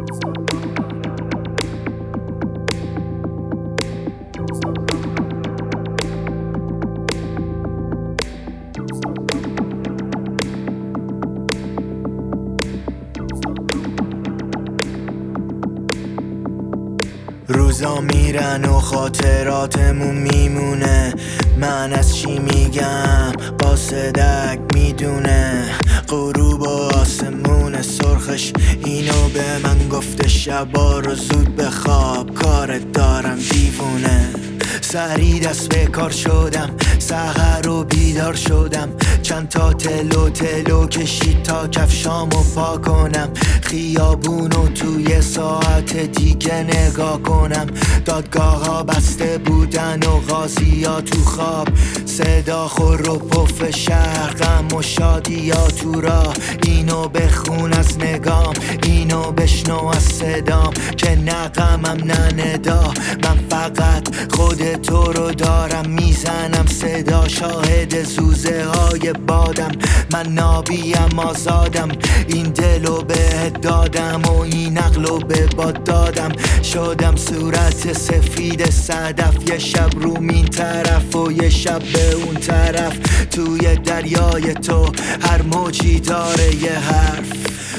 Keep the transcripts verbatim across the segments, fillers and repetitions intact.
روزا میرن و خاطراتمون میمونه. من از چی میگم قاصدک میدونه. غروب و آسمون سرخش اینو به من گفته شبا رو زود بخواب، کارت دارم دیوونه. سری دست به کار شدم، سحر رو بیدار شدم. چند تا تلو تلو کشید تا کفشامو پا کنم. خیابونو توی ساعت دیگه نگاه کنم. دادگاه ها بسته بودن و قاضی ها تو خواب. صدا خور و پف شهر، غم و شادی ها تو راه. اینو بخون از نگام، اینو بشنو از صدام، که نه غمم نه ندا. من فقط خود تو رو دارم میزنم صدا. شاهد زوزه های بادم، من نابیم آزادم. این دلو بهت دادم و این عقلو به باد دادم. شدم صورت سفید صدف، یه شب روم این طرف و یه شب به اون طرف. توی دریای تو هر موجی داره یه حرف.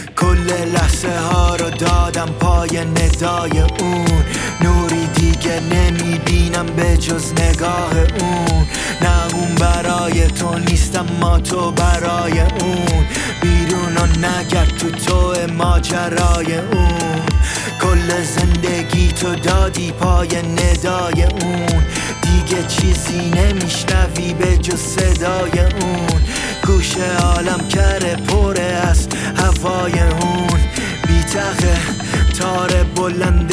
کل لحظه ها رو دادم پای ندای اون. نوری دیگه نمیبینم به جز نگاه اون. نه اون برای تو نیستم، ما تو برای اون. بیرون و نگرد تو تو ماجرای اون. کل زندگی تو دادی پای ندای اون. دیگه چیزی نمیشنوی به جز صدای اون. گوشه عالم کره پره از هوای اون. بی تقه تار بلند